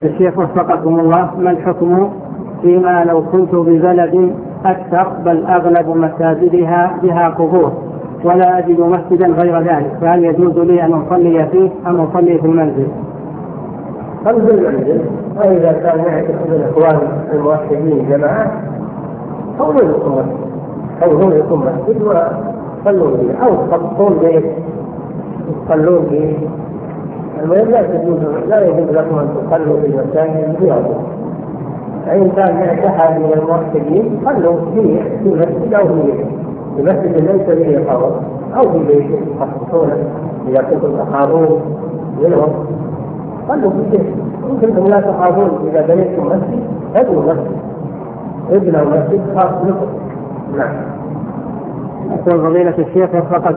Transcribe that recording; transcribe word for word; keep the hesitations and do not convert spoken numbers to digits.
الشيخ وفقكم الله، ما الحكم فيما لو كنت ببلد أكثر بل أغلب مساجدها بها قبور ولا أجد مسجدا غير ذلك، فهل يجوز لي أن أصلي فيه أم أصلي في المنزل؟ صل في المنزل، وإذا كان يعتقد الإخوان الموحدين جماعة حولوا لكم مسجد حولوا لكم مسجد وصلوا به، أو تخطون به تصلون به. المهم لا يجوز لا يجوز لكم أن تصلوا في المساجد الرياضية. فإن كان أحد من الموحدين صلوا فيه في مسجد أو في مسجد ليس به قبر أو في بيت تخصصونه إذا كنتم تخافون منهم صلوا في بيت. إن كنتم لا تخافون إذا بنيتم مسجد ابنوا مسجد ابنوا مسجد خاص لكم. نعم. أقول فضيلة الشيخ وفقكم